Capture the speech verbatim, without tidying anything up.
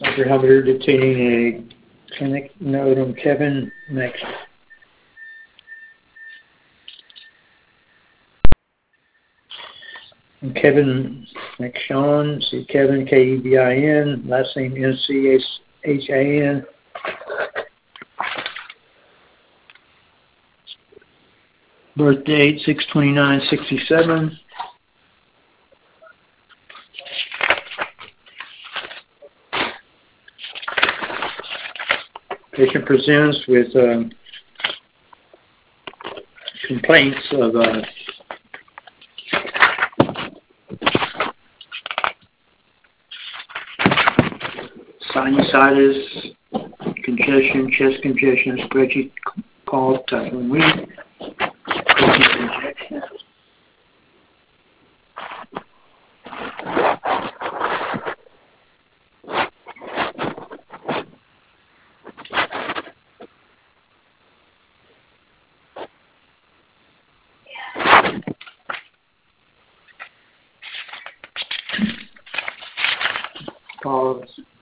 Doctor Hubbard detaining a clinic note on Kevin next. And Kevin McShawn, see Kevin, K E V I N, last name N C H A N. Birth date six twenty-nine sixty-seven. Patient presents with uh, complaints of uh, sinusitis, congestion, chest congestion, scratchy cough, tickling weak, injection. Pause.